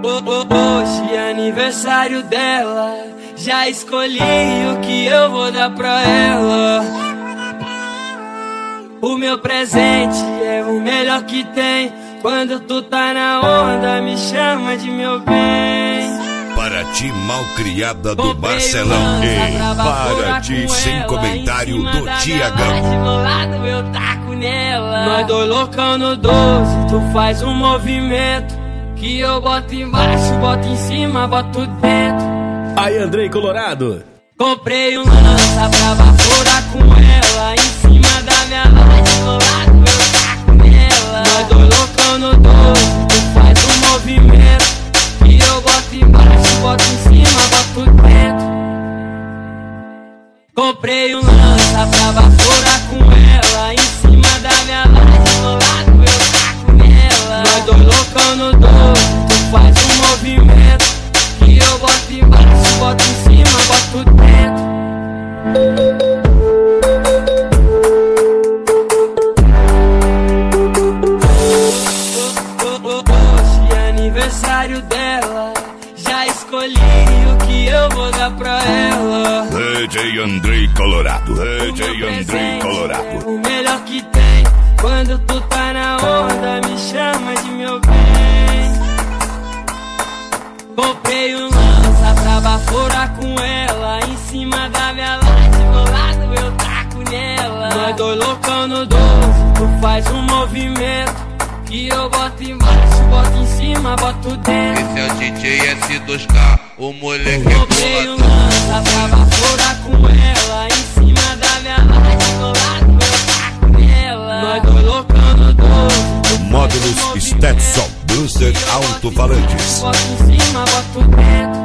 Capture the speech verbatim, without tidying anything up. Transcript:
Hoje é aniversário dela, já escolhi o que eu vou dar pra ela. O meu presente é o melhor que tem. Quando tu tá na onda, me chama de meu bem. Para ti, malcriada do Marcelão. E para ti, sem comentário, do Tiagão. De meu lado eu taco nela. Nós dois loucão no doze, tu faz um movimento que eu boto embaixo, boto em cima, boto dentro. Aí, Andrei Colorado. Comprei um lança pra vaporar com ela. Em cima da minha laje, de meu lado eu taco nela. Nós dois loucão no doze, tu faz um movimento que eu boto embaixo, boto em cima, boto dentro. Comprei um lança pra vaporar com ela. Em cima da minha laje, de meu lado eu taco nela. Nós dois loucão no doze, tu faz um movimento que eu boto embaixo, boto em cima, boto dentro. Hoje é aniversário dela, já escolhi o que eu vou dar pra ela. D J Andrei Colorado, D J Andrei Colorado. É o melhor que tem. Quando tu tá na onda, me chama de meu bem. Comprei um lança pra baforar com ela. Em cima da minha laje, de meu lado eu taco nela. Nós dois loucão no doze, tu faz um movimento que eu boto embaixo, boto em cima, boto dentro. Esse é o D J S dois K, o moleque é comprei um lança pra baforar com ela. Em cima da minha laje, de meu lado eu taco nela. Nós dois loucão no doze. Módulos Stetson, Bruster Alto-Falantes. Boto em cima, boto dentro.